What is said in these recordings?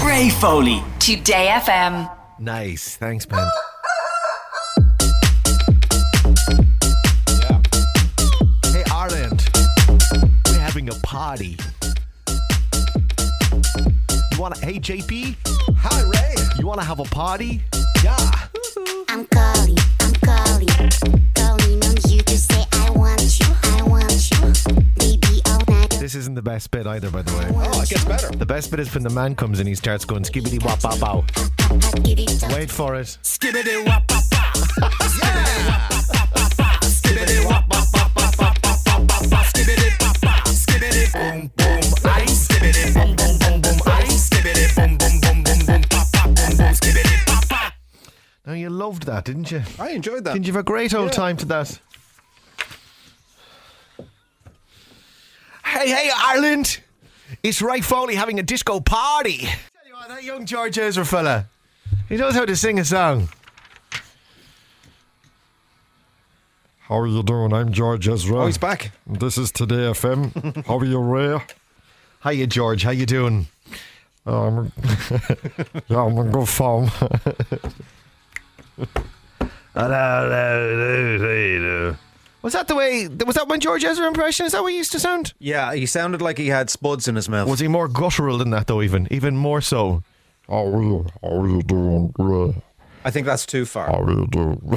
Ray Foley. Today FM. Nice. Thanks, Ben. Hey, Ireland. We're having a party. Hey, JP? Hi, Ray. You want to have a party? Yeah. I'm calling on you to say I want you, baby, all night. This isn't the best bit either, by the way. Oh, it gets better. The best bit is when the man comes and he starts going skibbity wop bop bow. Wait for it. Skibbity wop bop bop. Yeah. Skibbity wop bop bop bop bop bop bop bop. Skibbity bop bop. Skibbity boom boom. I skibbity boom boom boom boom. I skibbity boom boom boom boom boom. Pop pop boom boom. Skibbity pop pop. Now, you loved that, didn't you? I enjoyed that. Didn't you have a great old time to that? Hey, Ireland! It's Ray Foley having a disco party. Tell you what, that young George Ezra fella, he knows how to sing a song. How are you doing? I'm George Ezra. Oh, he's back. This is Today FM. How are you, Ray? Hiya, George. How you doing? I'm in good form. Was that when George Ezra impression? Is that what he used to sound? Yeah, he sounded like he had spuds in his mouth. Was he more guttural than that, though, even more so? How are you doing, Ray? I think that's too far. How are you doing?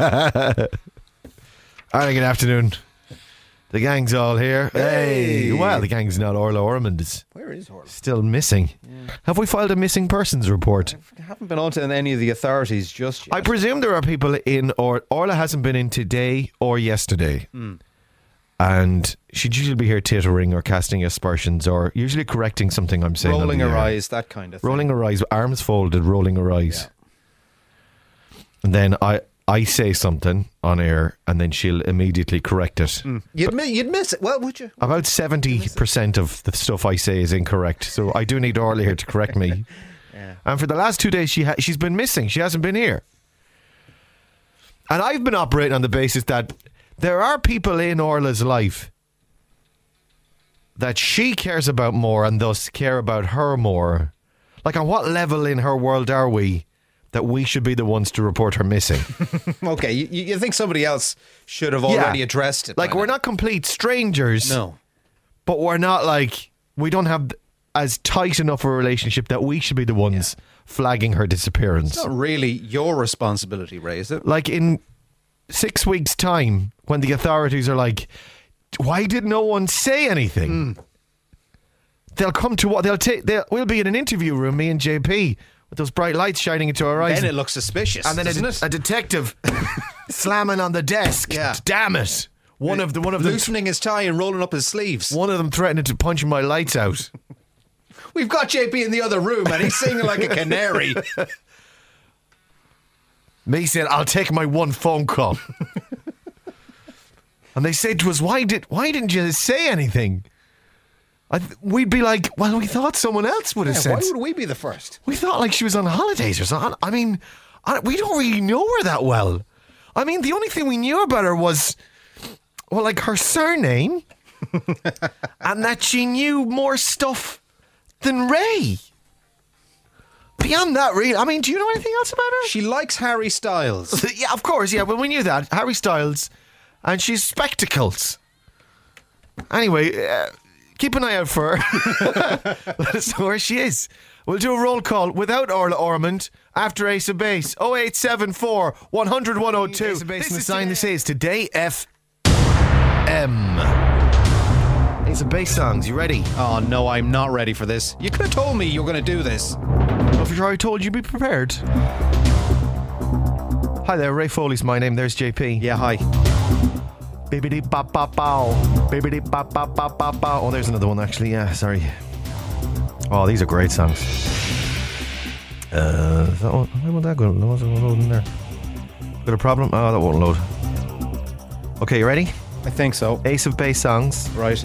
Alright, good afternoon. The gang's all here. Hey! Well, the gang's not. Orla Ormond is Where is Orla? still missing. Yeah. Have we filed a missing persons report? I haven't been on to any of the authorities just yet. I presume there are people in Orla hasn't been in today or yesterday. And she'd usually be here tittering or casting aspersions or usually correcting something I'm saying. Rolling her eyes, that kind of thing. Rolling her eyes, arms folded, rolling her eyes. Yeah. And then I say something on air and then she'll immediately correct it. You'd miss it. Well, would you? About 70% of the stuff I say is incorrect. So I do need Orla here to correct me. Yeah. And for the last 2 days, she's been missing. She hasn't been here. And I've been operating on the basis that there are people in Orla's life that she cares about more and thus care about her more. Like, on what level in her world are we that we should be the ones to report her missing? Okay, you think somebody else should have already addressed it? Like, we're not complete strangers. No. But we're not like, we don't have as tight enough a relationship that we should be the ones flagging her disappearance. It's not really your responsibility, Ray, is it? Like, in 6 weeks' time, when the authorities are like, why did no one say anything? They'll come to what we'll be in an interview room, me and JP, with those bright lights shining into our eyes. Then it looks suspicious, and then a detective slamming on the desk. Yeah. Damn it! One of them loosening his tie and rolling up his sleeves. One of them threatening to punch my lights out. We've got JP in the other room and he's singing like a canary. Me said, I'll take my one phone call. And they said to us, why didn't you say anything? We'd be like, well, we thought someone else would have said. Why would we be the first? We thought like she was on holidays or something. I mean, we don't really know her that well. I mean, the only thing we knew about her was, well, like her surname and that she knew more stuff than Ray. Beyond that, really, I mean, do you know anything else about her? She likes Harry Styles. Yeah, of course, yeah, well, we knew that. Harry Styles, and she's spectacles. Anyway, keep an eye out for her. Let us know where she is. We'll do a roll call without Orla Ormond after Ace of Base. 0874 100 102. Ace of Base and the sign this is Today FM. Ace of Base songs, you ready? Oh, no, I'm not ready for this. You could have told me you were going to do this. Well, if I told you, be prepared. Hi there, Ray Foley's my name. There's JP. Yeah, hi. Bibbidi bop bop bow. Bibbidi bop bop bop bop bow. Oh, there's another one actually. Yeah, sorry. Oh, these are great songs. Is that one? Why won't that go? What's load in there? Got a problem? Oh, that won't load. Okay, you ready? I think so. Ace of Base songs. Right.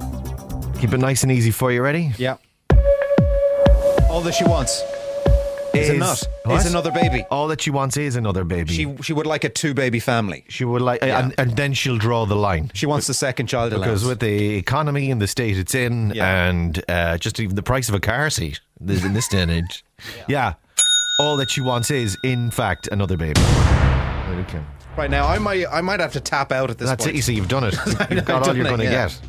Keep it nice and easy for you. Ready? Yeah. All that she wants. Is it not? What? Is another baby. All that she wants is another baby. She would like a 2-baby family. She would like, Yeah. and then she'll draw the line. She wants the second child allowance. Because with the economy and the state it's in, Yeah. and just even the price of a car seat in this day and age, all that she wants is, in fact, another baby. Okay. Right now, I might have to tap out at this That's point. it. You see, you've done it. You've got all done you're it, going to yeah. get.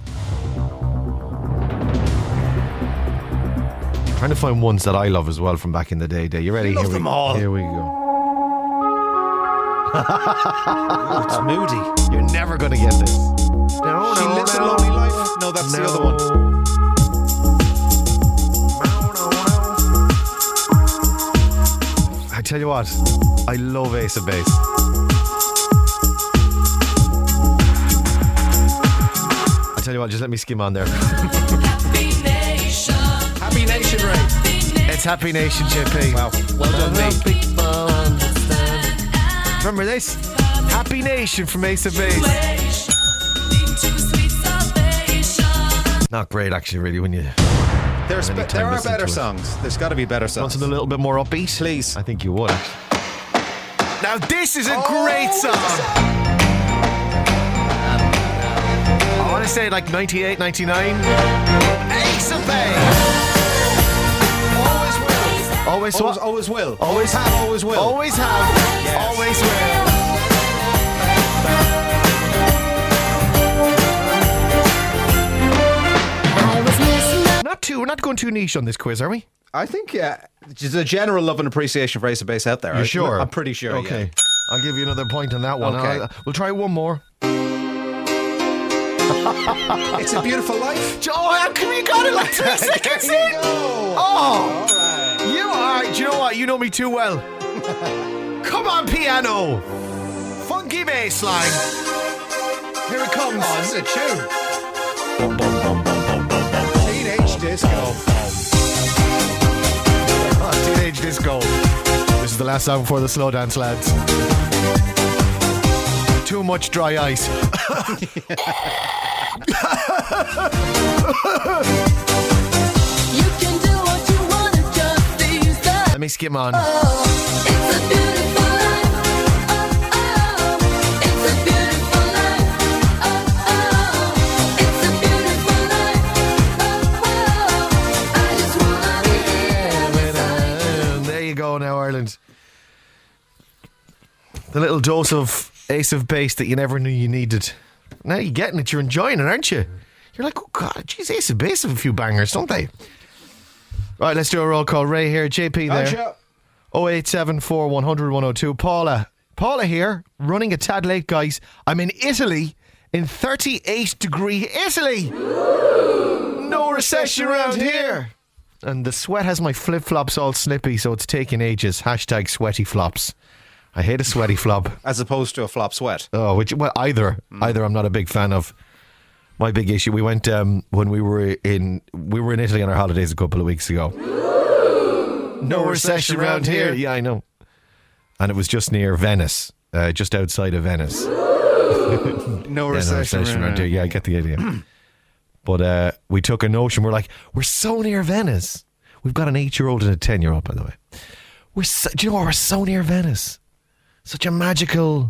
Trying to find ones that I love as well from back in the day. You ready? Love them all. Here we go. It's moody. You're never going to get this. No, She lives a lonely life. No, that's the other one. I tell you what, I love Ace of Base. I tell you what, just let me skim on there. Happy Nation, Ray. It's Happy Nation, JP. Wow. Well done, me. Remember this? Happy Nation from Ace of Base. Not great, actually, really, when you There any time are listening better to it. songs. There's got to be better want songs. something a little bit more upbeat. Please. I think you would, actually. Now, this is a great song. I want to say like 98, 99. Ace of Base. Always what? Always will. Always have. Always will. Always have. Yes. Always will. We're not going too niche on this quiz, are we? I think there's a general love and appreciation for Ace of Base out there. You sure? I'm pretty sure. Okay. Yeah. I'll give you another point on that one. Okay. We'll try one more. It's a Beautiful Life. Oh, how come you got it like 3 seconds There in? you go. Oh, All right. you are. Do you know what? You know me too well. Come on, piano. Funky bass line. Here it comes. Oh, this is a tune. Teenage Disco. Teenage Disco. This is the last song before the slow dance, lads. Too much dry ice. Let me skim on. There you go now, Ireland. The little dose of Ace of Base that you never knew you needed. Now you're getting it, you're enjoying it, aren't you? You're like, oh God, geez, Ace of Base have a few bangers, don't they? Right, let's do a roll call. Ray here, JP there. 0874 100 102. Paula here, running a tad late, guys. I'm in Italy, in 38-degree Italy. No recession around here. And the sweat has my flip-flops all slippy, so it's taking ages. Hashtag sweaty flops. I hate a sweaty flop. As opposed to a flop sweat. Oh, either I'm not a big fan of. My big issue. We went when we were in Italy on our holidays a couple of weeks ago. No recession around here. Yeah, I know. And it was just near Venice, just outside of Venice. No recession around here. Yeah, I get the idea. But we took a notion. We're like, we're so near Venice. We've got an 8-year-old and a 10-year-old, by the way. Do you know what? We're so near Venice. Such a magical,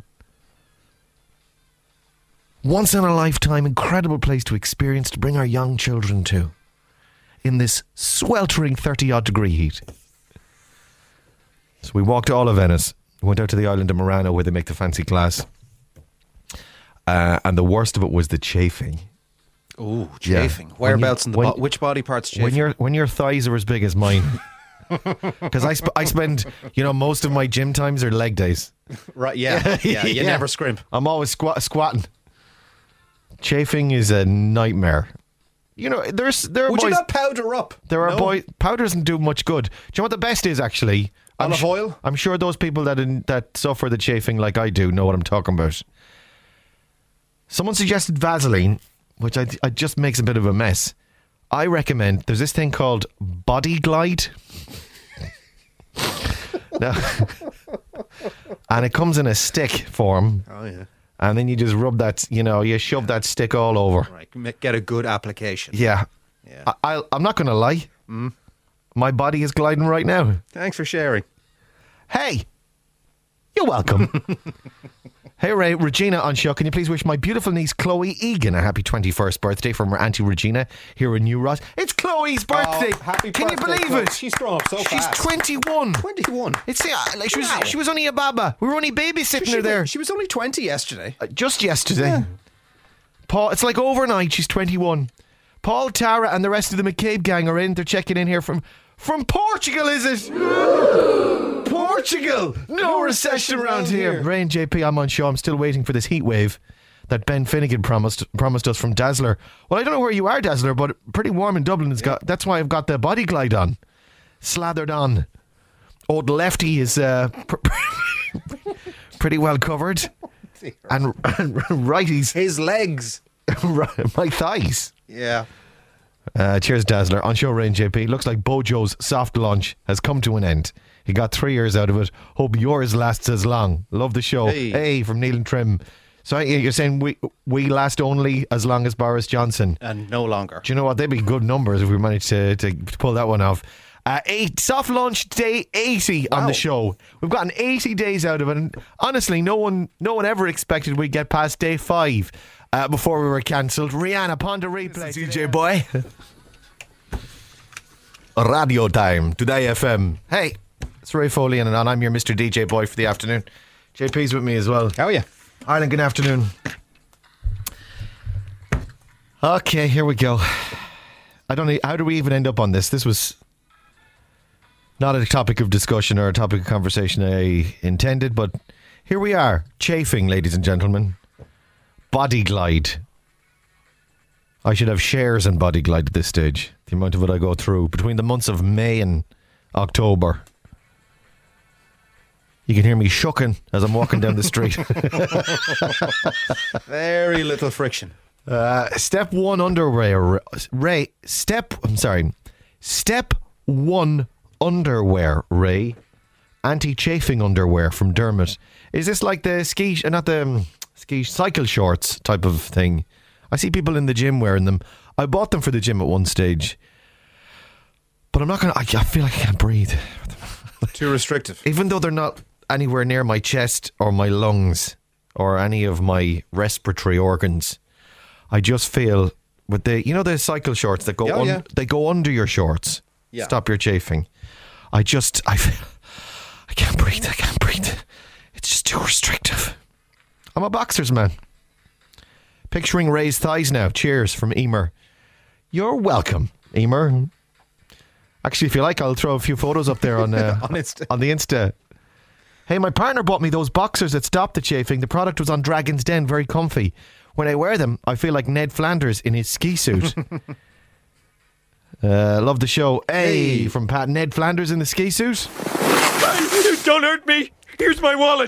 once in a lifetime, incredible place to experience, to bring our young children to in this sweltering 30-odd degree heat. So we walked all of Venice, went out to the island of Murano where they make the fancy glass. And the worst of it was the chafing. Ooh, chafing. Yeah. Whereabouts in the which body parts chafing? When your thighs are as big as mine. Because I spend, most of my gym times are leg days. Right, yeah. Yeah, you never scrimp. I'm always squatting. Chafing is a nightmare. There are Would boys. you not powder up? There are No? boys. Powder doesn't do much good. Do you know what the best is actually? Olive oil? I'm sure those people that suffer the chafing like I do know what I'm talking about. Someone suggested Vaseline, which I just makes a bit of a mess. I recommend, there's this thing called Body Glide. Now, and it comes in a stick form. Oh, yeah. And then you just rub that, you shove that stick all over. Right, get a good application. Yeah. Yeah. I'm not going to lie. My body is gliding right now. Thanks for sharing. Hey, you're welcome. Hey, Ray, Regina on show. Can you please wish my beautiful niece Chloe Egan a happy 21st birthday from her auntie Regina here in New Ross? It's Chloe's birthday. Happy Can you birthday, believe Chloe. it? She's grown up so She's fast. 21. 21. It's like Wow. she was only a baba. We were only babysitting her there She was only 20 yesterday. just yesterday. Paul, it's like overnight. She's 21. Paul, Tara, and the rest of the McCabe gang are in. They're checking in here from Portugal. Is it? Portugal. No recession around here. Ray and JP, I'm on show. I'm still waiting for this heat wave that Ben Finnegan promised us from Dazzler. Well, I don't know where you are, Dazzler, but pretty warm in Dublin. That's why I've got the body glide on, slathered on. Old Lefty is pretty well covered, and righties, His legs. my thighs. Yeah. Cheers, Dazzler. On show, Ray and JP. Looks like Bojo's soft launch has come to an end. He got 3 years out of it. Hope yours lasts as long. Love the show. Hey, from Neil and Trim. So you're saying we last only as long as Boris Johnson? And no longer. Do you know what? They'd be good numbers if we managed to pull that one off. Soft launch day 80 on the show. We've gotten 80 days out of it, and honestly, no one ever expected we'd get past day 5 before we were cancelled. Rihanna, pond a replay. DJ boy. Radio time, Today FM. Hey, it's Ray Foley and I'm your Mr. DJ boy for the afternoon. JP's with me as well. How are you? Ireland, good afternoon. Okay, here we go. I don't know, how do we even end up on this? This was not a topic of discussion or a topic of conversation I intended, but here we are. Chafing, ladies and gentlemen. Body glide. I should have shares in Body Glide at this stage. The amount of it I go through between the months of May and October. You can hear me shucking as I'm walking down the street. Very little friction. Step 1 underwear. Ray. Step 1 underwear, Ray. Anti-chafing underwear from Dermot. Is this like the cycle shorts type of thing? I see people in the gym wearing them. I bought them for the gym at one stage. But I'm not going to... I feel like I can't breathe. Too restrictive. Even though they're not anywhere near my chest or my lungs or any of my respiratory organs, I just feel with the cycle shorts that go they go under your shorts. Yeah. Stop your chafing. I feel I can't breathe. It's just too restrictive. I'm a boxers man. Picturing Ray's thighs now. Cheers from Emer. You're welcome, Emer. Actually, if you like, I'll throw a few photos up there on Insta. on the Insta. Hey, my partner bought me those boxers that stopped the chafing. The product was on Dragon's Den, very comfy. When I wear them, I feel like Ned Flanders in his ski suit. Love the show. Hey, from Pat. Ned Flanders in the ski suit. Don't hurt me. Here's my wallet.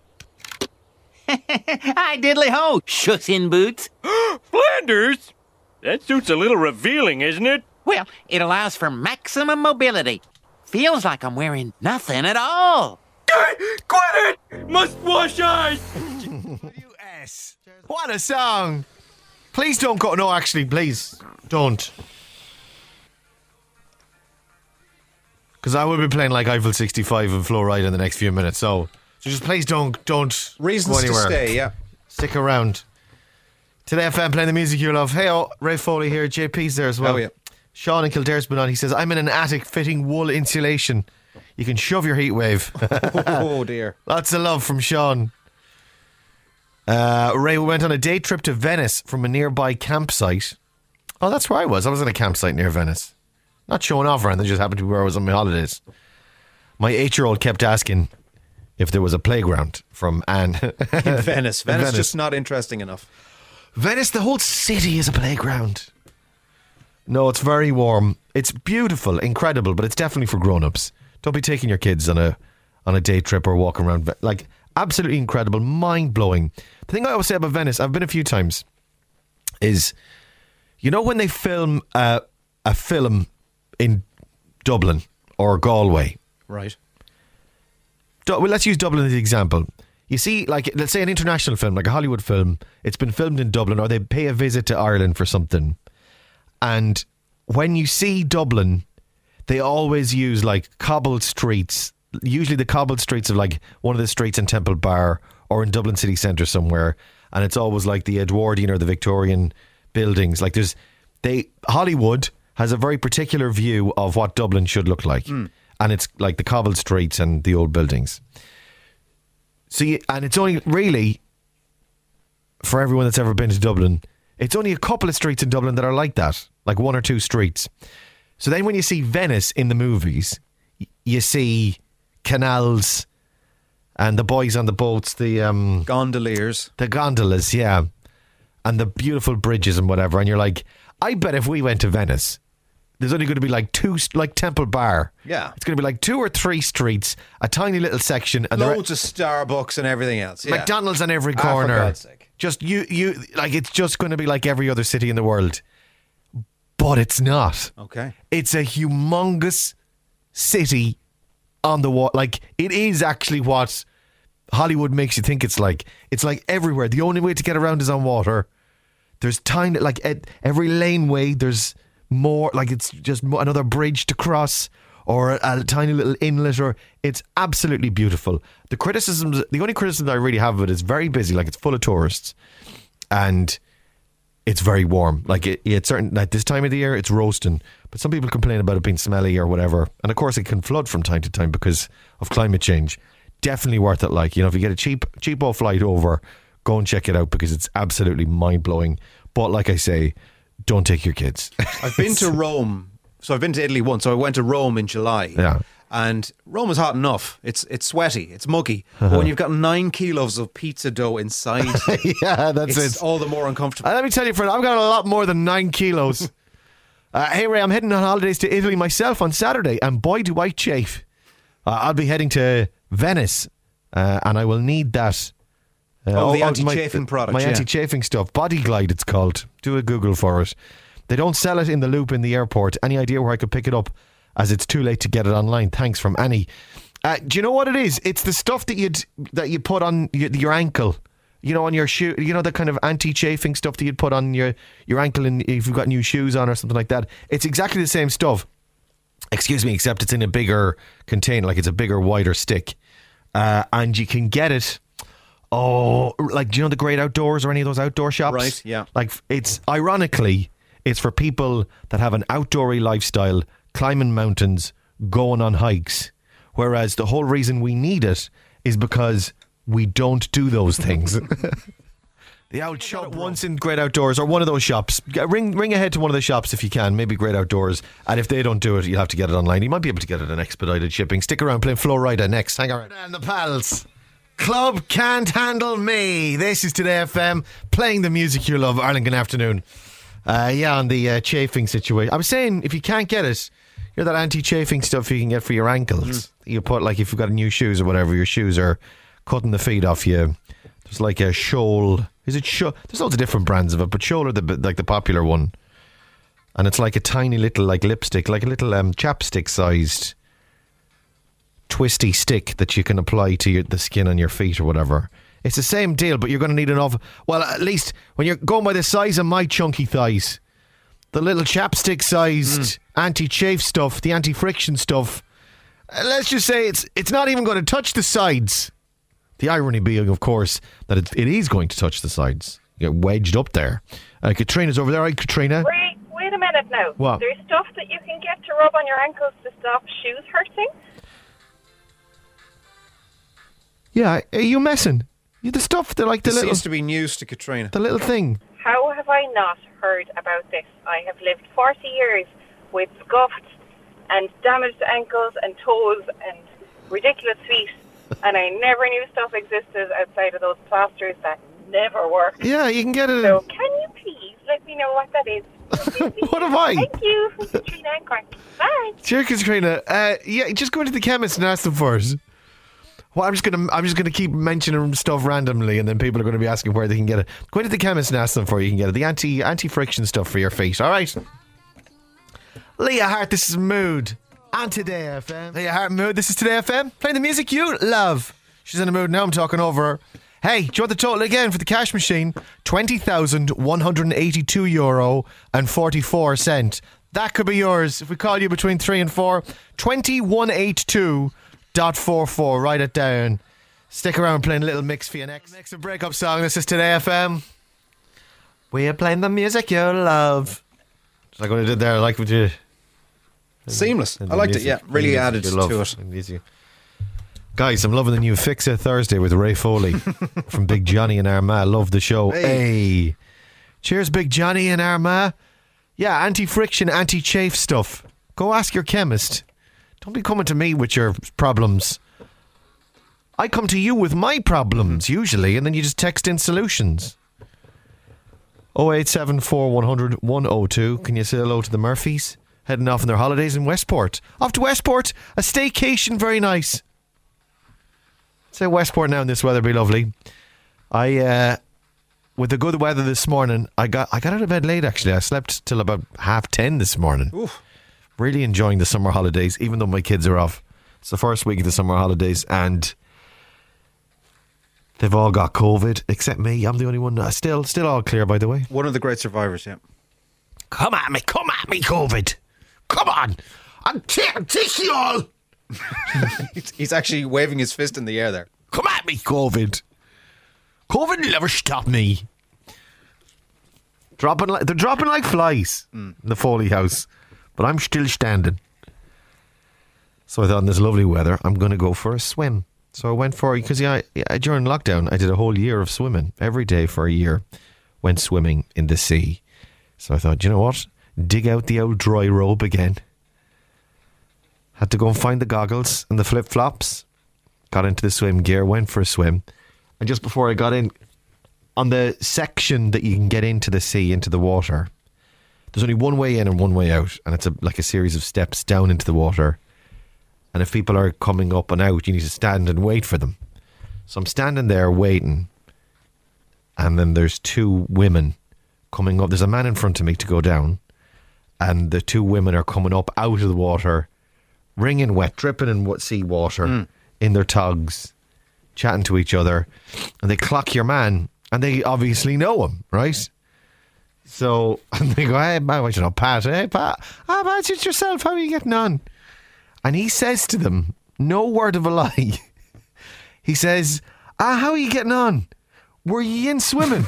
Hi, diddly ho, shucks in boots. Flanders? That suit's a little revealing, isn't it? Well, it allows for maximum mobility. Feels like I'm wearing nothing at all. Quit it! Must wash eyes! US. What a song. Please don't go. No, actually, please don't. Because I will be playing like Eiffel 65 and Flow Ride in the next few minutes. So just please don't Reasons go anywhere. to stay, yeah. Stick around. Today FM playing the music you love. Hey, Ray Foley here. JP's there as well. Oh, yeah. Sean in Kildare's been on. He says, I'm in an attic fitting wool insulation. You can shove your heat wave. Oh, dear. Lots of love from Sean. Ray, we went on a day trip to Venice from a nearby campsite. Oh, that's where I was. I was in a campsite near Venice. Not showing off around. They just happened to be where I was on my holidays. My 8-year-old kept asking if there was a playground from Anne. In Venice. Venice. Just not interesting enough. Venice, the whole city is a playground. No, it's very warm. It's beautiful, incredible, but it's definitely for grown-ups. Don't be taking your kids on a day trip or walking around. Like, absolutely incredible, mind-blowing. The thing I always say about Venice, I've been a few times, is, you know when they film a film in Dublin or Galway? Right. Well, let's use Dublin as the example. You see, like, let's say an international film, like a Hollywood film, it's been filmed in Dublin, or they pay a visit to Ireland for something. And when you see Dublin, they always use like cobbled streets. Usually the cobbled streets of like one of the streets in Temple Bar or in Dublin city centre somewhere, and it's always like the Edwardian or the Victorian buildings. Like Hollywood has a very particular view of what Dublin should look like, and it's like the cobbled streets and the old buildings. So, and it's only really, for everyone that's ever been to Dublin, it's only a couple of streets in Dublin that are like that, like one or two streets. So then when you see Venice in the movies, you see canals and the boys on the boats, the Gondoliers. the gondolas, yeah, and the beautiful bridges and whatever. And you're like, I bet if we went to Venice, there's only going to be like two, like Temple Bar. Yeah. It's going to be like 2 or 3 streets, a tiny little section, and Loads of Starbucks and everything else. Yeah. McDonald's on every For corner. God's sake. Just you like, it's just going to be like every other city in the world. But it's not. Okay. It's a humongous city on the wall. Like, it is actually what Hollywood makes you think it's like. It's like everywhere. The only way to get around is on water. There's tiny, like at every laneway, there's more, like it's just another bridge to cross or a tiny little inlet, or it's absolutely beautiful. The only criticism that I really have of it is very busy, like it's full of tourists, and it's very warm. Like it's certain, like this time of the year, it's roasting, but some people complain about it being smelly or whatever, and of course it can flood from time to time because of climate change. Definitely worth it. Like, you know, if you get a cheapo flight over, go and check it out because it's absolutely mind blowing. But like I say, don't take your kids. I've been to Rome. So I've been to Italy once. So I went to Rome in July. Yeah. And Rome is hot enough. It's sweaty. It's muggy. But when you've got 9 kilos of pizza dough inside, Yeah, that's it's it. all the more uncomfortable. Let me tell you, friend, I've got a lot more than 9 kilos. Hey, Ray, I'm heading on holidays to Italy myself on Saturday, and boy, do I chafe. I'll be heading to Venice, and I will need that. The anti-chafing product. My yeah. anti-chafing stuff. Body Glide, it's called. Do a Google for it. They don't sell it in the Loop in the airport. Any idea where I could pick it up, as it's too late to get it online? Thanks, from Annie. Do you know what it is? It's the stuff that you put on your ankle. You know, on your shoe. You know, the kind of anti-chafing stuff that you'd put on your ankle if you've got new shoes on or something like that. It's exactly the same stuff. Excuse me, except it's in a bigger container. Like, it's a bigger, wider stick. And you can get it. Oh, like, do you know the Great Outdoors or any of those outdoor shops? Right, yeah. Like, it's ironically, it's for people that have an outdoory lifestyle, climbing mountains, going on hikes. Whereas the whole reason we need it is because we don't do those things. The old shop once in Great Outdoors or one of those shops. Ring ahead to one of the shops if you can, maybe Great Outdoors. And if they don't do it, you'll have to get it online. You might be able to get it in expedited shipping. Stick around, playing Flo Rida next. Hang on. And the pals. Club Can't Handle Me. This is Today FM, playing the music you love. Arlington afternoon. On the chafing situation. I was saying, if you can't get it, you know that anti-chafing stuff you can get for your ankles. You put, like, if you've got new shoes or whatever, your shoes are cutting the feet off you. There's like a Scholl. Is it Scholl? There's loads of different brands of it, but Scholl are the popular one. And it's like a tiny little, like, lipstick, like a little chapstick sized twisty stick that you can apply to the skin on your feet or whatever. It's the same deal, but you're going to need well, at least when you're going by the size of my chunky thighs, the little chapstick sized anti-chafe stuff, the anti-friction stuff, let's just say it's not even going to touch the sides. The irony being, of course, that it is going to touch the sides. You get wedged up there. Katrina's over there, right, Katrina? Wait a minute now. What? There's stuff that you can get to rub on your ankles to stop shoes hurting. Yeah, are you messing? The stuff, they're like the This little... seems to be news to Katrina. The little thing. How have I not heard about this? I have lived 40 years with scuffed and damaged ankles and toes and ridiculous feet, and I never knew stuff existed outside of those plasters that never work. Yeah, you can get it. So can you please let me know what that is? What have I? Thank you, Katrina and Cork. Bye. Cheers, Katrina. Just go into the chemist and ask them first. Well, I'm just gonna keep mentioning stuff randomly, and then people are going to be asking where they can get it. Go into the chemist and ask them where you can get it. The anti-friction stuff for your feet. All right. Leah Hart, this is Mood on Today FM. Leah Hart, Mood. This is Today FM, playing the music you love. She's in a mood now. I'm talking over her. Hey, do you want the total again for the cash machine? €20,182.44. That could be yours. If we call you between 3 and 4, 2182.44. Write it down. Stick around playing a little mix for you next. Mix and breakup song. This is Today FM. We are playing the music you love. Just like what I did there. I like what you... Seamless. I liked it, yeah. Really added to it. Guys, I'm loving the new Fix It Thursday with Ray Foley from Big Johnny and Armagh. Love the show. Hey. Cheers, Big Johnny and Armagh. Yeah, anti-friction, anti-chafe stuff. Go ask your chemist. Don't be coming to me with your problems. I come to you with my problems, usually, and then you just text in solutions. 0874 100 102. Can you say hello to the Murphys? Heading off on their holidays in Westport. Off to Westport, a staycation, very nice. Say Westport now in this weather, be lovely. With the good weather this morning, I got out of bed late, actually. I slept till about 10:30 this morning. Oof. Really enjoying the summer holidays, even though my kids are off. It's the first week of the summer holidays, and they've all got COVID, except me. I'm the only one. Still all clear, by the way. One of the great survivors, yeah. Come at me, COVID. Come on. I'll take you all. He's actually waving his fist in the air there. Come at me, COVID. COVID will never stop me. They're dropping like flies in the Foley house, but I'm still standing. So I thought, in this lovely weather, I'm going to go for a swim. So I went for, because during lockdown, I did a whole year of swimming. Every day for a year, went swimming in the sea. So I thought, you know what? Dig out the old dry robe again. Had to go and find the goggles and the flip-flops. Got into the swim gear, went for a swim. And just before I got in, on the section that you can get into the sea, into the water, there's only one way in and one way out. And it's like a series of steps down into the water. And if people are coming up and out, you need to stand and wait for them. So I'm standing there waiting. And then there's two women coming up. There's a man in front of me to go down. And the two women are coming up out of the water, wringing wet, dripping in sea water in their togs, chatting to each other. And they clock your man. And they obviously know him, right? So, and they go, hey, man, what you know, Pat? Hey, Pat. Ah, Pat, it's yourself. How are you getting on? And he says to them, no word of a lie, he says, how are you getting on? Were you in swimming?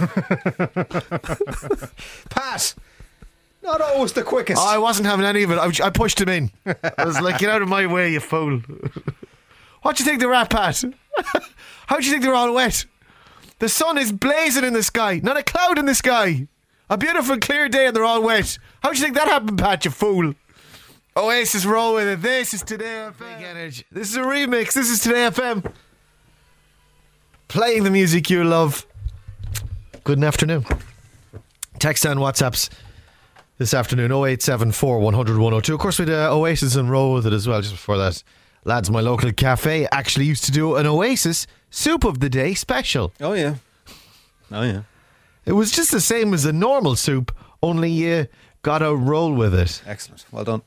Pat, not always the quickest. I wasn't having any of it. I pushed him in. I was like, get out of my way, you fool. What do you think they're at, Pat? How do you think they're all wet? The sun is blazing in the sky. Not a cloud in the sky. A beautiful clear day and they're all wet. How do you think that happened, Pat, you fool? Oasis, roll with it. This is Today FM. This is a remix. This is Today FM. Playing the music you love. Good afternoon. Text and WhatsApps this afternoon. 0874 100 102. Of course, we had Oasis and roll with it as well. Just before that, lads, my local cafe actually used to do an Oasis Soup of the Day special. Oh, yeah. Oh, yeah. It was just the same as a normal soup, only you got to roll with it. Excellent. Well done.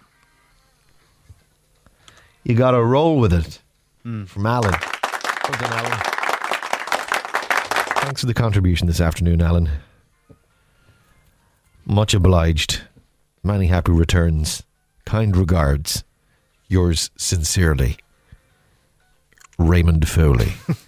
You got to roll with it. From Alan. Well done, Alan. Thanks for the contribution this afternoon, Alan. Much obliged. Many happy returns. Kind regards. Yours sincerely, Raymond Foley.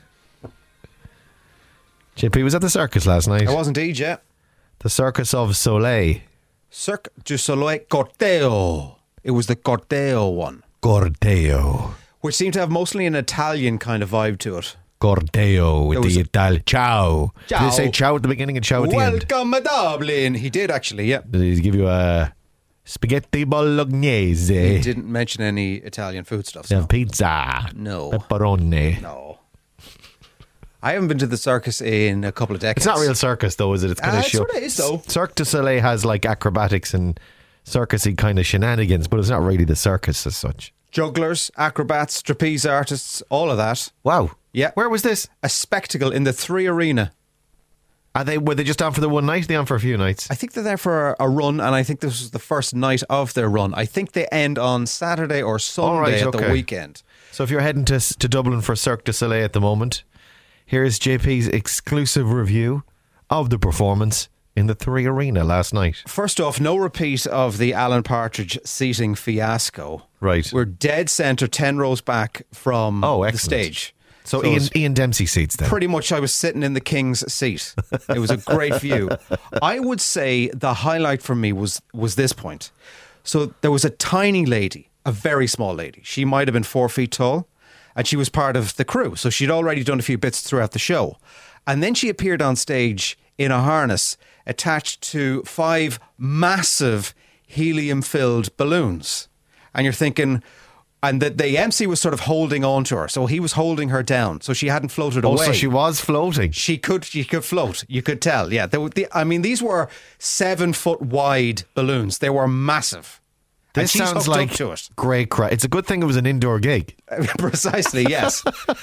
JP was at the circus last night. I was indeed, yeah. The Circus of Soleil. Cirque du Soleil Corteo. It was the Corteo one. Corteo. Which seemed to have mostly an Italian kind of vibe to it. Corteo with the Italian. Ciao. Ciao. Did he say ciao at the beginning and ciao at the end? Welcome to Dublin. He did actually, yeah. Did he give you a spaghetti bolognese? He didn't mention any Italian foodstuffs. Yeah, No. pizza. No. Pepperoni. No. I haven't been to the circus in a couple of decades. It's not real circus though, is it? It's kind of it show. sort of is though. Cirque du Soleil has like acrobatics and circusy kind of shenanigans, but it's not really the circus as such. Jugglers, acrobats, trapeze artists, all of that. Wow. Yeah. Where was this? A spectacle in the 3 Arena. Were they just on for the one night? Are they on for a few nights? I think they're there for a run, and I think this was the first night of their run. I think they end on Saturday or Sunday at the weekend. So if you're heading to Dublin for Cirque du Soleil at the moment, here's JP's exclusive review of the performance in the Three Arena last night. First off, no repeat of the Alan Partridge seating fiasco. Right. We're dead centre, 10 rows back from the excellent. stage. So it's Ian Dempsey seats then. pretty much I was sitting in the King's seat. It was a great view. I would say the highlight for me was this point. So there was a tiny lady, a very small lady. She might have been 4 feet tall, and she was part of the crew. So she'd already done a few bits throughout the show. And then she appeared on stage in a harness attached to 5 massive helium-filled balloons. And you're thinking... And that the MC was sort of holding on to her. So he was holding her down. So she hadn't floated away. So she was floating. She could float. You could tell. Yeah. These were 7 foot wide balloons. They were massive. This and she's sounds hooked like up to it. great crack. It's a good thing it was an indoor gig. Precisely, yes.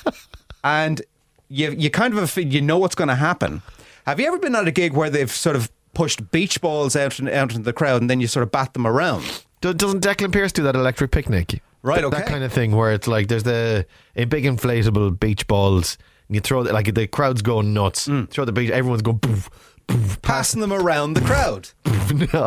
And you kind of have a feeling you know what's going to happen. Have you ever been at a gig where they've sort of pushed beach balls out into the crowd and then you sort of bat them around? Doesn't Declan Pearce do that electric picnic? Right, okay. That kind of thing where it's like there's a big inflatable beach balls and you throw it, like the crowd's going nuts. Throw the beach, everyone's going poof, poof, passing them around the crowd. No.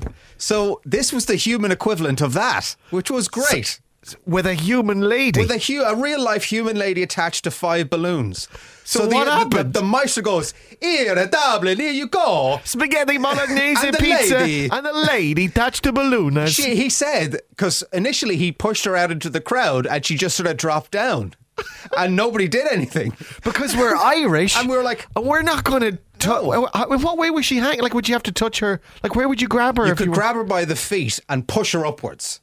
So this was the human equivalent of that, which was great. With a human lady. With a real life human lady attached to 5 balloons. So what happened? The maestro goes, here at Dublin, here you go. Spaghetti bolognese And the pizza. lady. And the lady touched a balloon. He said, because initially he pushed her out into the crowd and she just sort of dropped down. And nobody did anything. Because we're Irish. And we were like... We're not going to... In what way was she hanging? Like, would you have to touch her? Like, where would you grab her? You could grab her by the feet and push her upwards.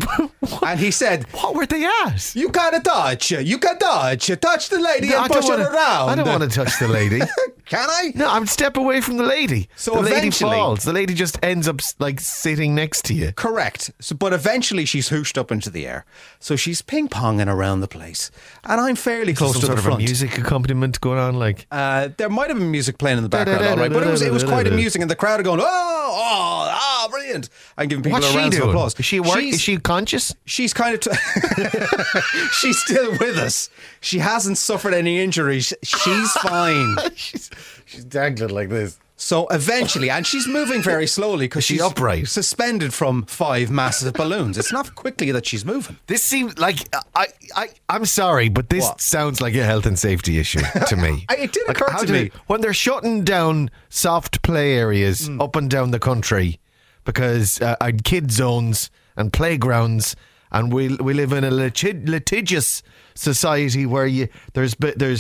And he said, what were they at? You can't touch. You can touch. Touch the lady and push her around. I don't want to touch the lady. Can I? No, I would step away from the lady. So the lady eventually- falls. The lady just ends up like sitting next to you. Correct. But eventually she's hooshed up into the air. So she's ping-ponging around the place. And I'm fairly close to Some the sort of front. a music accompaniment going on, like. There might have been music playing in the background, all right, but it was quite amusing, and the crowd are going, oh, brilliant, and giving people What's a round she of doing? applause. Is she Is she conscious? She's kind of she's still with us. She hasn't suffered any injuries. She's fine. She's dangling like this. So eventually, and she's moving very slowly because she she's upright? suspended from 5 massive balloons. It's not quickly that she's moving. This seems like I'm sorry, but this sounds like a health and safety issue to me. It did Like, occur how to do me. when they're shutting down soft play areas up and down the country because kid zones and playgrounds, and we live in a litigious society where there's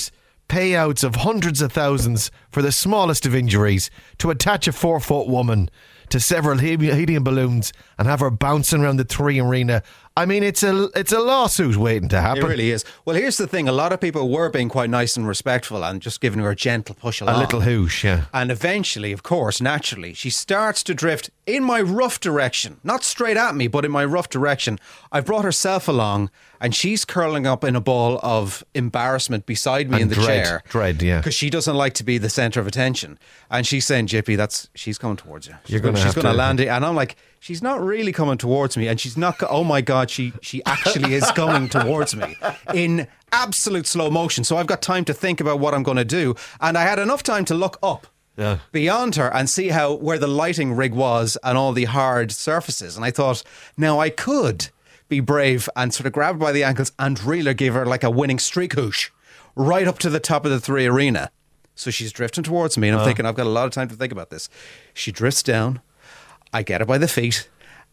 payouts of hundreds of thousands for the smallest of injuries to attach a 4-foot woman to several helium balloons and have her bouncing around the Three Arena. I mean, it's a lawsuit waiting to happen. It really is. Well, here's the thing. A lot of people were being quite nice and respectful and just giving her a gentle push along. A little hoosh, yeah. And eventually, of course, naturally, she starts to drift in my rough direction. Not straight at me, but in my rough direction. I've brought herself along and she's curling up in a ball of embarrassment beside me in the chair. Dread, yeah. Because she doesn't like to be the centre of attention. And she's saying, Jippy, she's coming towards you. She's going to land it. And I'm like, she's not really coming towards me. And she's not, oh my God, she actually is coming towards me in absolute slow motion. So I've got time to think about what I'm going to do. And I had enough time to look up beyond her and see where the lighting rig was and all the hard surfaces. And I thought, now I could be brave and sort of grab her by the ankles and really give her like a winning streak hoosh right up to the top of the Three Arena. So she's drifting towards me and I'm thinking, I've got a lot of time to think about this. She drifts down. I get her by the feet.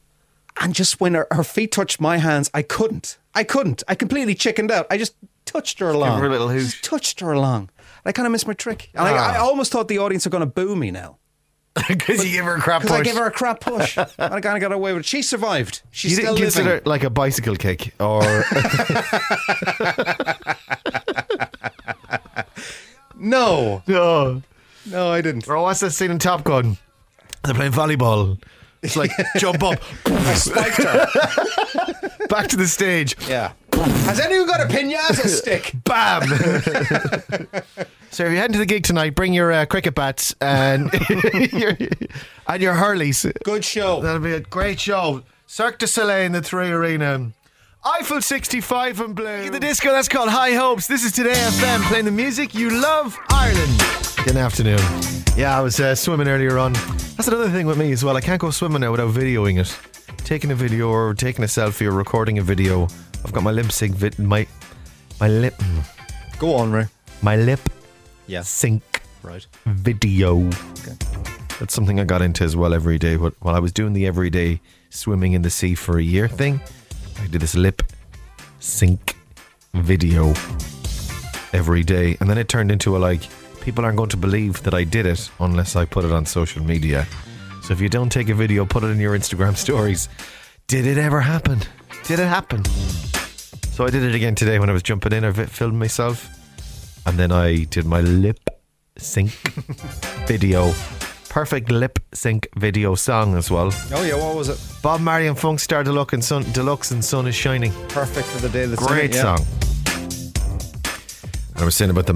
And just when her feet touched my hands, I couldn't. I completely chickened out. I just touched her along. Give her a little hoosh. Just touched her along. And I kind of missed my trick. And I almost thought the audience are going to boo me now. Because you give her a crap push. Because I gave her a crap push. And I kind of got away with it. She survived. She's You still didn't living. consider it like a bicycle kick or... No. No. No, I didn't. Or what's that scene in Top Gun? They're playing volleyball. It's like, jump up. I spiked her. Back to the stage. Yeah. Has anyone got a piñata stick? Bam! So if you head to the gig tonight, bring your cricket bats and your Hurleys. Good show. That'll be a great show. Cirque du Soleil in the Three Arena. Eiffel 65 and blue. The disco, that's called High Hopes. This is Today FM, playing the music you love, Ireland. Good afternoon. Yeah, I was swimming earlier on. That's another thing with me as well. I can't go swimming now without videoing it. Taking a video or taking a selfie or recording a video. I've got my lip sync my lip. Go on, Ray. My lip Yeah. sync Right. video. Okay. That's something I got into as well every day. While I was doing the everyday swimming in the sea for a year thing, I did this lip sync video every day. And then it turned into people aren't going to believe that I did it unless I put it on social media. So if you don't take a video, put it in your Instagram stories. Did it ever happen? Did it happen? So I did it again today when I was jumping in. I filmed myself. And then I did my lip sync video. Perfect lip sync video song as well. Oh yeah, what was it? Bob Marley and Funk Star Deluxe and Sun is Shining. Perfect for the day that's Great in it, yeah. song. And I was saying about the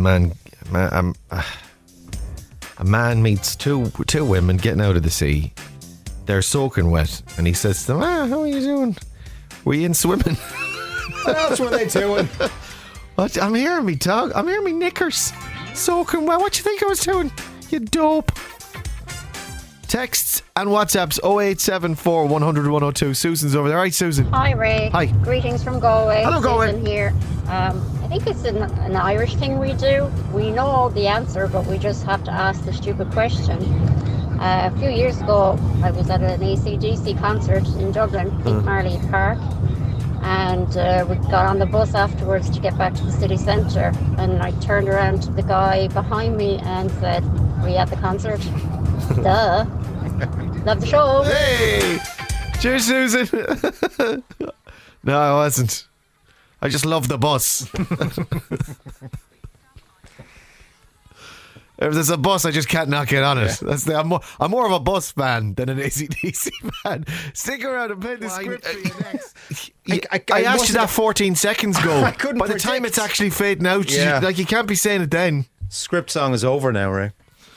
a man meets two women getting out of the sea. They're soaking wet, and he says to them, how are you doing? Were you in swimming? What else were they doing? What? I'm hearing me talk. I'm hearing me knickers soaking wet. What do you think I was doing? You dope. Texts and WhatsApps 0874 100 102. Susan's over there. All right, Susan. Hi, Ray. Hi. Greetings from Galway. Hello, Galway. Susan here. I think it's an Irish thing we do. We know the answer, but we just have to ask the stupid question. A few years ago, I was at an AC/DC concert in Dublin, Pink Marley Park, and we got on the bus afterwards to get back to the city centre, and I turned around to the guy behind me and said, "Were you at the concert?" Duh. Love the show. Hey! Cheers, Susan. No, I wasn't. I just love the bus. If there's a bus, I just can't not get on it. Yeah. I'm more of a bus fan than an AC/DC fan. Stick around and play the script for you next. I asked you that 14 seconds ago. I couldn't By the time it's actually fading out, Yeah. you can't be saying it then. Script song is over now, Ray.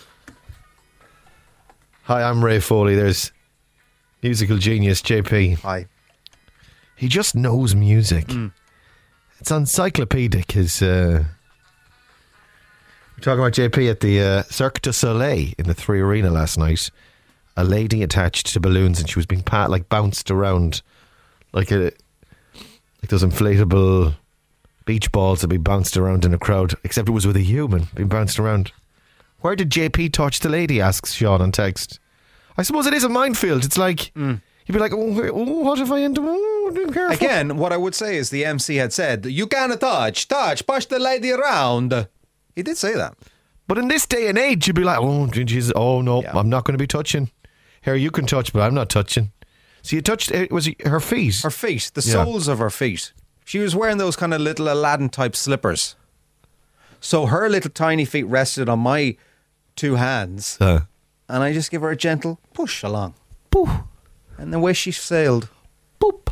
Hi, I'm Ray Foley. There's musical genius JP. Hi. He just knows music. It's encyclopedic. We're talking about JP at the Cirque du Soleil in the 3 Arena last night. A lady attached to balloons, and she was being bounced around like those inflatable beach balls that be bounced around in a crowd, except it was with a human being bounced around. Where did JP touch the lady? Asks Sean on text. I suppose it is a minefield. It's like you'd be like, what if I end up? Careful. Again, what I would say is the MC had said, "You can't touch, push the lady around." He did say that. But in this day and age, you'd be like, oh, Jesus, oh no, Yeah. I'm not going to be touching. Here, you can touch, but I'm not touching. So you touched, was it her feet? Her feet, the Yeah. soles of her feet. She was wearing those kind of little Aladdin type slippers. So her little tiny feet rested on my 2 hands, and I just give her a gentle push along. Boop. And away she sailed. Boop.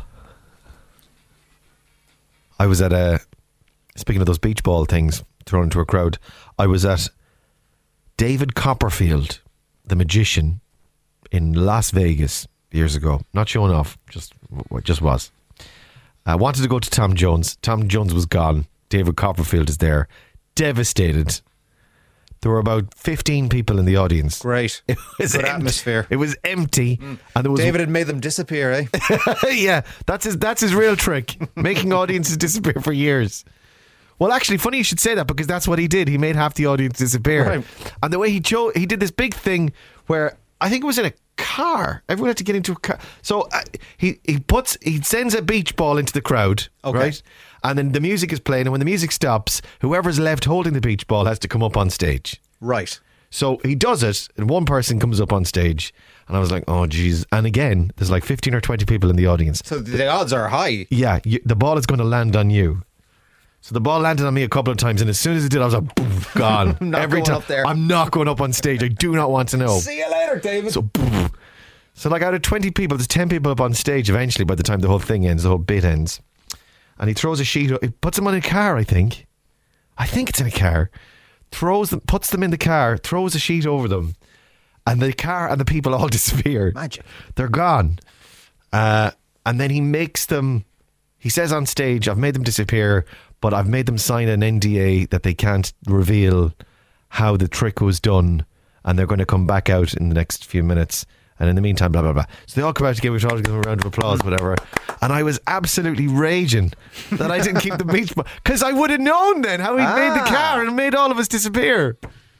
I was at speaking of those beach ball things thrown into a crowd, I was at David Copperfield, the magician, in Las Vegas years ago. Not showing off, just was. I wanted to go to Tom Jones. Tom Jones was gone. David Copperfield is there. Devastated. There were about 15 people in the audience. Great. It was Good empty. atmosphere. It was empty. And there was David had made them disappear, eh? yeah, that's his real trick. Making audiences disappear for years. Well, actually, funny you should say that, because that's what he did. He made half the audience disappear. Right. And the way he did this big thing where I think it was in a car. Everyone had to get into a car. So he sends a beach ball into the crowd, Okay. right? And then the music is playing, and when the music stops, whoever's left holding the beach ball has to come up on stage. Right. So he does it, and one person comes up on stage, and I was like, oh, jeez. And again, there's like 15 or 20 people in the audience. So the odds are high. Yeah, the ball is going to land on you. So the ball landed on me a couple of times, and as soon as it did, I was like, boom, gone. I'm not going up there. I'm not going up on stage. I do not want to know. See you later, David. So, boom. So like out of 20 people, there's 10 people up on stage eventually by the time the whole thing ends, the whole bit ends. And he throws a sheet, he puts them on a car, I think it's in a car, puts them in the car, throws a sheet over them, and the car and the people all disappear. Magic. They're gone. And then he says on stage, I've made them disappear, but I've made them sign an NDA that they can't reveal how the trick was done, and they're going to come back out in the next few minutes. And in the meantime, blah, blah, blah. So they all come out to give each other a round of applause, whatever. And I was absolutely raging that I didn't keep the meat because I would have known then how he made the car and made all of us disappear.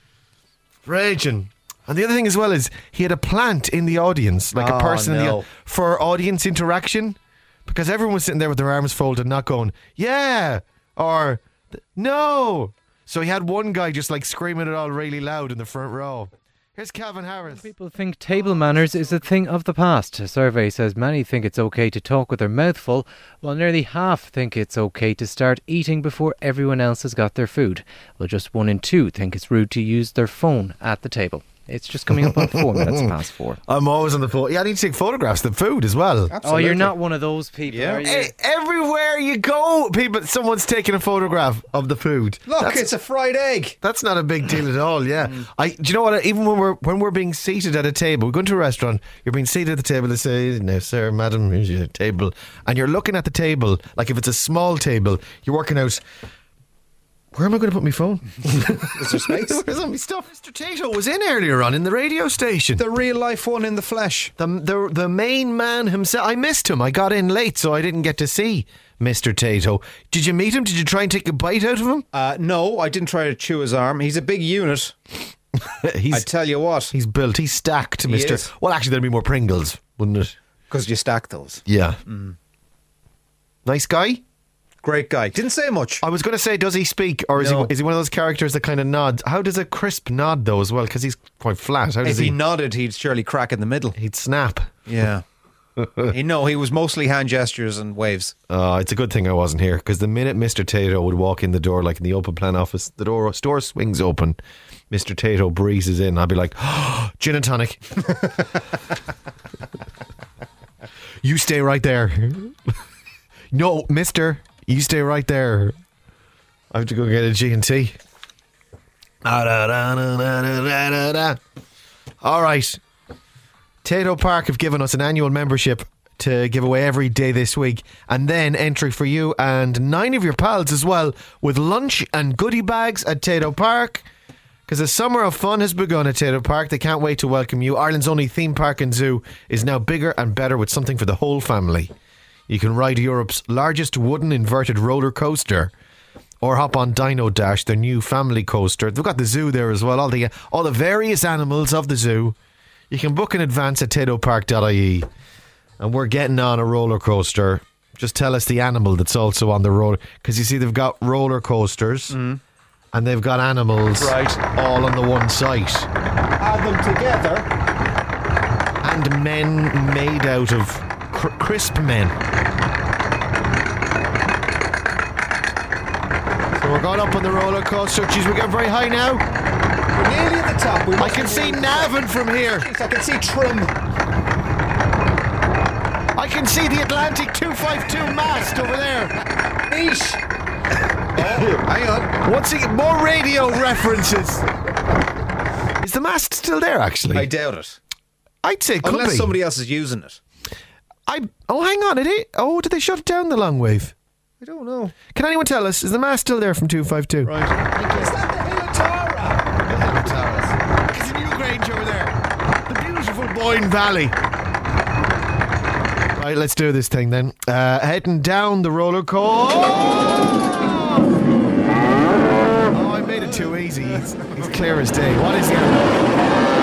Raging. And the other thing as well is he had a plant in the audience, like a person in the for audience interaction, because everyone was sitting there with their arms folded, not going, yeah, or no. So he had one guy just like screaming it all really loud in the front row. Here's Calvin Harris. People think table manners is a thing of the past. A survey says many think it's okay to talk with their mouth full, while nearly half think it's okay to start eating before everyone else has got their food. Well, just 1 in 2 think it's rude to use their phone at the table. It's just coming up on 4 minutes past 4. I'm always on the phone. Yeah, I need to take photographs of the food as well. Absolutely. Oh, you're not one of those people, are you? Everywhere you go, someone's taking a photograph of the food. Look, it's a fried egg. That's not a big deal at all, yeah. Do you know what? Even when we're being seated at a table, we go into a restaurant, you're being seated at the table, they say, now, sir, madam, here's your table. And you're looking at the table, like if it's a small table, you're working out, where am I going to put my phone? Is there space? Where's all my stuff? Mr. Tato was in earlier on in the radio station. The real life one in the flesh. The main man himself. I missed him. I got in late, so I didn't get to see Mr. Tato. Did you meet him? Did you try and take a bite out of him? No, I didn't try to chew his arm. He's a big unit. I tell you what. He's built. He's stacked, Mr. Is. Well, actually, there'd be more Pringles, wouldn't it? Because you stack those. Yeah. Nice guy? Great guy. Didn't say much. I was going to say, does he speak, or is he one of those characters that kind of nods? How does a crisp nod though as well? Because he's quite flat. How does if he nodded, he'd surely crack in the middle. He'd snap. Yeah. He was mostly hand gestures and waves. It's a good thing I wasn't here, because the minute Mr. Tato would walk in the door, like in the open plan office, the door swings open, Mr. Tato breezes in, I'd be like, oh, gin and tonic. You stay right there. No, mister, you stay right there. I have to go get a G&T. All right. Tato Park have given us an annual membership to give away every day this week, and then entry for you and 9 of your pals as well, with lunch and goodie bags at Tato Park, because the summer of fun has begun at Tato Park. They can't wait to welcome you. Ireland's only theme park and zoo is now bigger and better, with something for the whole family. You can ride Europe's largest wooden inverted roller coaster, or hop on Dino Dash, their new family coaster. They've got the zoo there as well, all the various animals of the zoo. You can book in advance at tatopark.ie. And we're getting on a roller coaster. Just tell us the animal that's also on the roller, because you see they've got roller coasters and they've got animals all on the one site. Add them together. And men made out of crisp men. So we're going up on the roller coaster. Jeez, we're getting very high now. We're nearly at the top. I can see Navan from here. Jeez, I can see Trim. I can see the Atlantic 252 mast over there. Eesh. Oh, hang on. Once again, more radio references. Is the mast still there, actually? I doubt it. I'd say it could Unless be. somebody else is using it. Hang on. Did they shut down the long wave? I don't know. Can anyone tell us, is the mast still there from 252? Right. Is that the Hill of Tara? It's a new Grange over there. The beautiful Boyne Valley. Right, let's do this thing then. Heading down the roller coaster. Oh, I made it too easy. It's clear as day. What is the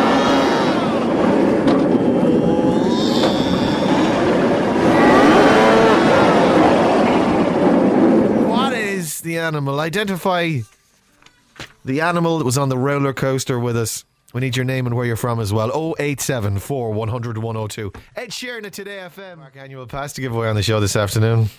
animal? Identify the animal that was on the roller coaster with us. We need your name and where you're from as well. 0874 100 102. Ed Sheeran at Today FM. Mark annual pass to give away on the show this afternoon.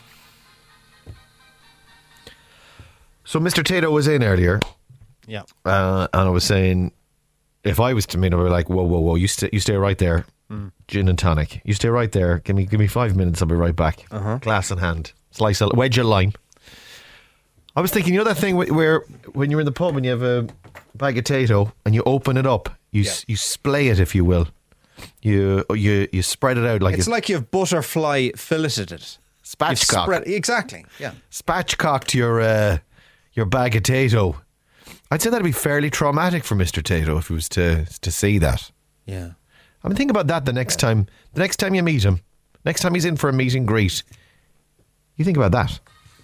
So Mr. Tato was in earlier. Yeah. And I was saying, if I was to meet him, I'd be like, whoa, you stay right there. Gin and tonic. You stay right there. Give me 5 minutes. I'll be right back. Glass in hand. Slice a wedge of lime. I was thinking, you know that thing where when you're in the pub and you have a bag of Tato and you open it up, you splay it, if you will. You spread it out like it's like you've butterfly filleted it. Spatchcock. Exactly. Yeah. Spatchcocked your bag of Tato, I'd say that'd be fairly traumatic for Mr. Tato if he was to see that. Yeah. I mean, think about that the next time you meet him. Next time he's in for a meet and greet. You think about that.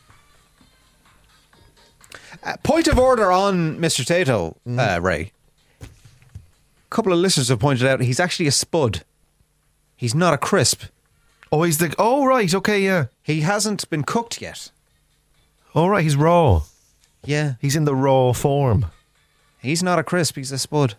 Point of order on Mr. Tato, Ray. A couple of listeners have pointed out he's actually a spud. He's not a crisp. Oh, right, okay, yeah. He hasn't been cooked yet. All right, he's raw. Yeah. He's in the raw form. He's not a crisp, he's a spud.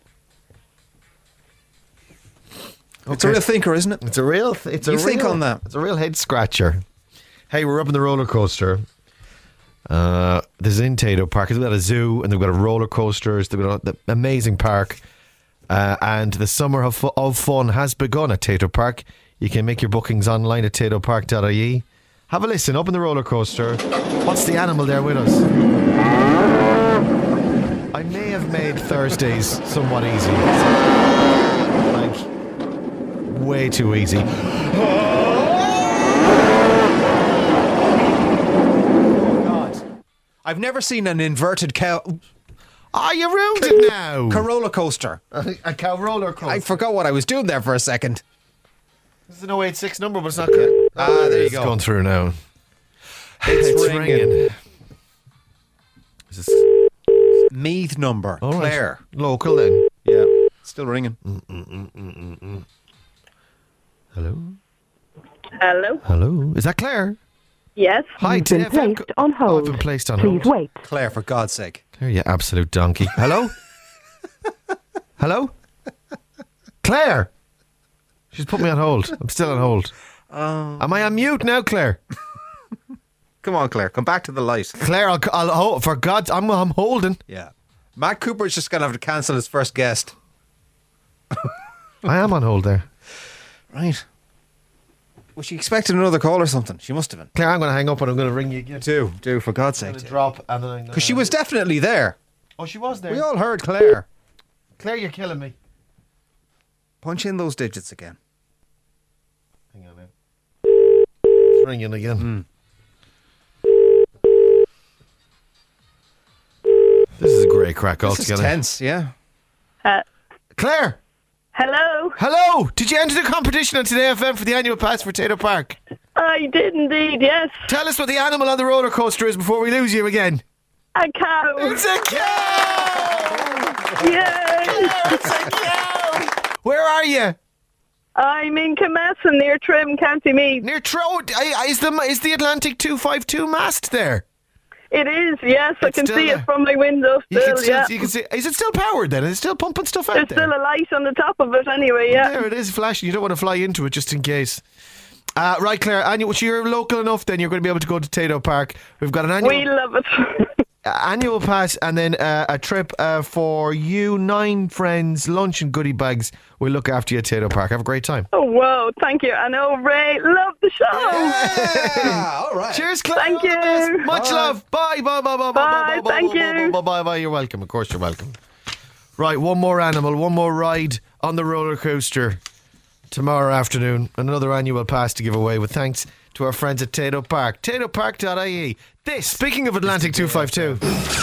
Okay. It's a real thinker, isn't it? It's a real... think on that. It's a real head scratcher. Hey, we're up in the roller coaster. This is in Tato Park. They've got a zoo and they've got a roller coasters. They've got an amazing park. And the summer of fun has begun at Tato Park. You can make your bookings online at tatopark.ie. Have a listen, up in the roller coaster. What's the animal there with us? I may have made Thursdays somewhat easy. Like, way too easy. Oh, God. I've never seen an inverted cow... Ah, you ruined it now. Roller coaster. A cow roller coaster. I forgot what I was doing there for a second. This is an 086 number, but it's not good. There you go. It's going through now. It's ringing. Is this Meath number. all right. Claire. Local then. Yeah. Still ringing. Hello? Hello. Hello? Is that Claire? Yes. Hi, You've been TFM. placed on hold. I've been placed on Please hold. wait. Claire, for God's sake. Claire, you absolute donkey. Hello? Hello? Claire? She's put me on hold. I'm still on hold. Am I on mute now, Claire? Come on, Claire. Come back to the light. Claire, I'll for God's... I'm holding. Yeah. Matt Cooper's just going to have to cancel his first guest. I am on hold there. Right. Was she expecting another call or something? She must have been. Claire, I'm going to hang up and I'm going to ring you again. Do, for God's I'm sake. going to drop and then I'm going Because she was definitely there. Oh, she was there. We all heard Claire. Claire, you're killing me. Punch in those digits again. Hang on now. It's ringing again. This is a great crack This is altogether. tense, yeah. Claire! Hello. Hello! Did you enter the competition on Today FM for the annual pass for Tato Park? I did indeed, yes. Tell us what the animal on the roller coaster is before we lose you again. A cow. It's a cow! Yay. It's a cow! Where are you? I'm in Camasson near Trim, County Meath. Near is the Atlantic 252 mast there? It is, yes. I It's can still see there. it from my window still, yeah. You can see. Is it still powered then? Is it still pumping stuff out There's there? still a light on the top of it anyway, yeah. There it is, flashing. You don't want to fly into it just in case. Right, Claire, you're local enough then you're going to be able to go to Tato Park. We've got an annual... We love it. annual pass and then a trip for you, 9 friends, lunch and goodie bags. We'll look after you at Tato Park. Have a great time. Oh, wow. Thank you. I know, Ray. Love the show. Yeah, all right. Cheers, Claire. Thank All the you. best. Much love. Bye. Bye. Thank you. Bye. You're welcome. Of course, you're welcome. Right, one more animal, one more ride on the roller coaster tomorrow afternoon. Another annual pass to give away with thanks to our friends at Tato Park. TatoPark.ie. This, speaking of Atlantic 252.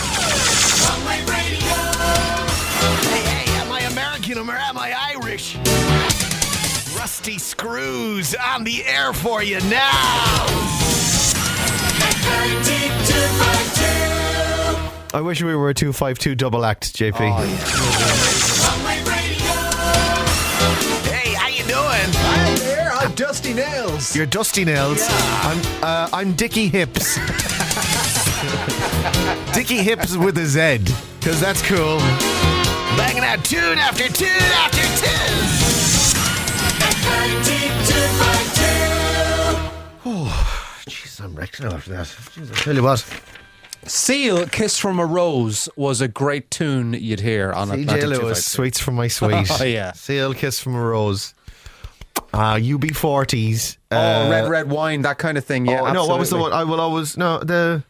Hey, am I American or am I Irish? Rusty Screws on the air for you now. I wish we were a 252 double act, JP. Oh, yeah. Hey, how you doing? I'm here. I'm Dusty Nails. You're Dusty Nails. Yeah. I'm Dickie Hips. Dickie Hips with a Z, because that's cool. Banging out tune after tune after tune. Oh, jeez, I'm wrecked now after that. Jeez, I'll tell you what. Seal, Kiss from a Rose was a great tune you'd hear on CJ Atlantic Lewis, 252. Sweets from My Sweet. Oh, yeah. Seal, Kiss from a Rose. UB40s. Red Wine, that kind of thing, yeah. Oh, no, what was the one? I will always... No, the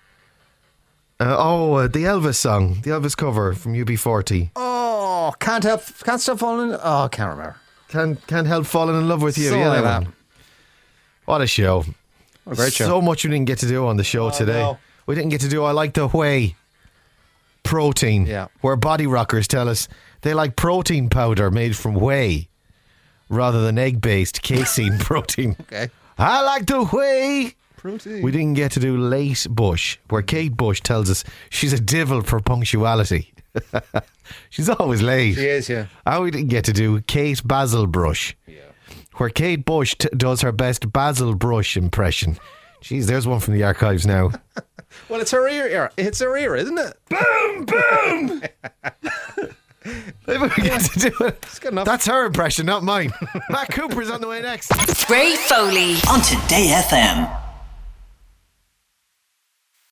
Elvis song. The Elvis cover from UB40. Oh, Can't Stop Falling. Oh, I can't remember. Can't help falling in love with you. Something like that that. one. What a show. What a great show. So much we didn't get to do on the show today. no. We didn't get to do I Like the Way. protein. Yeah. Where body rockers tell us they like protein powder made from whey rather than egg-based casein protein. Okay. I like the whey. Protein. We didn't get to do Late Bush, where Kate Bush tells us she's a devil for punctuality. She's always late. She is, yeah. And we didn't get to do Kate Basil Brush, where Kate Bush does her best Basil Brush impression. Jeez, there's one from the archives now. Well, it's her era. It's her era, isn't it? Boom, boom. Maybe we get to do it. It's good enough. That's her impression, not mine. Matt Cooper's on the way next. Ray Foley on Today FM.